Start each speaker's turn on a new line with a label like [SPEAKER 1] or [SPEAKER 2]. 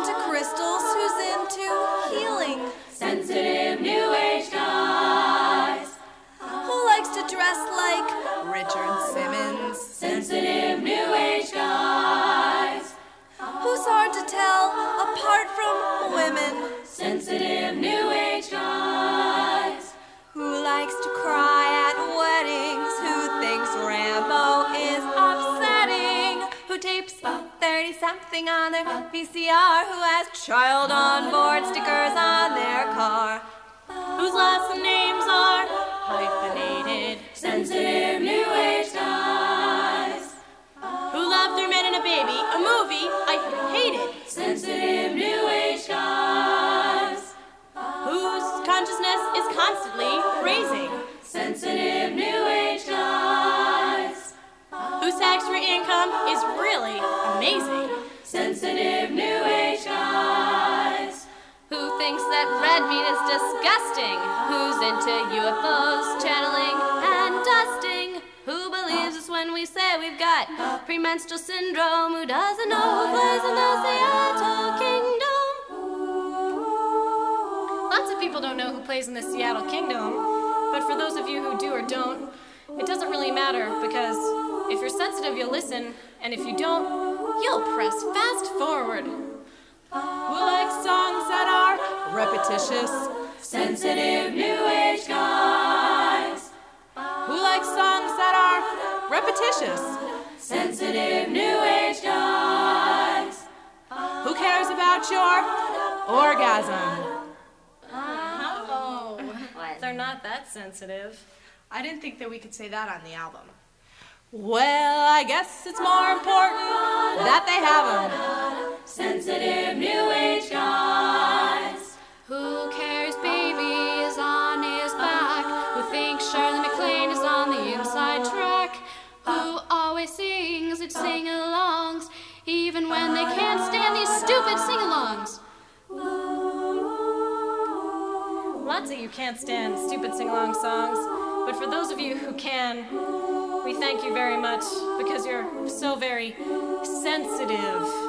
[SPEAKER 1] into crystals, who's into healing.
[SPEAKER 2] Sensitive New Age guys.
[SPEAKER 1] Who likes to dress like Richard Simmons.
[SPEAKER 2] Sensitive New Age guys.
[SPEAKER 1] Who's hard to tell apart from women.
[SPEAKER 2] Sensitive New Age guys.
[SPEAKER 1] Who likes to cry at weddings, who thinks Rambo is upsetting, who tapes 30-something on their VCR, who has child on board stickers on their car, whose last names are hyphenated.
[SPEAKER 2] Sensitive New Age guys.
[SPEAKER 1] Who love 3 Men and a Baby, a movie I hated.
[SPEAKER 2] Sensitive New Age guys.
[SPEAKER 1] Whose consciousness is constantly raising.
[SPEAKER 2] Sensitive New Age guys.
[SPEAKER 1] Whose tax-free income is really amazing.
[SPEAKER 2] Sensitive New Age guys.
[SPEAKER 1] Who thinks that red meat is disgusting. Who's into UFOs, channeling, and dusting. Who believes us when we say we've got premenstrual syndrome. Who doesn't know who plays in the Seattle Kingdom. Lots of people don't know who plays in the Seattle Kingdom, but for those of you who do or don't, it doesn't really matter, because if you're sensitive, you'll listen, and if you don't, you'll press fast forward. Who likes songs that are repetitious?
[SPEAKER 2] Sensitive New Age guys.
[SPEAKER 1] Who likes songs that are repetitious?
[SPEAKER 2] Sensitive New Age guys.
[SPEAKER 1] Who cares about your orgasm? They're not that sensitive.
[SPEAKER 3] I didn't think that we could say that on the album.
[SPEAKER 1] Well, I guess it's more important that they have them.
[SPEAKER 2] Sensitive New Age guys.
[SPEAKER 4] Who cares baby is on his back? Who thinks Shirley MacLaine is on the inside track? Who always sings at sing-alongs, even when they can't stand these stupid sing-alongs?
[SPEAKER 1] Lots of you can't stand stupid sing-along songs, but for those of you who can, we thank you very much, because you're so very sensitive.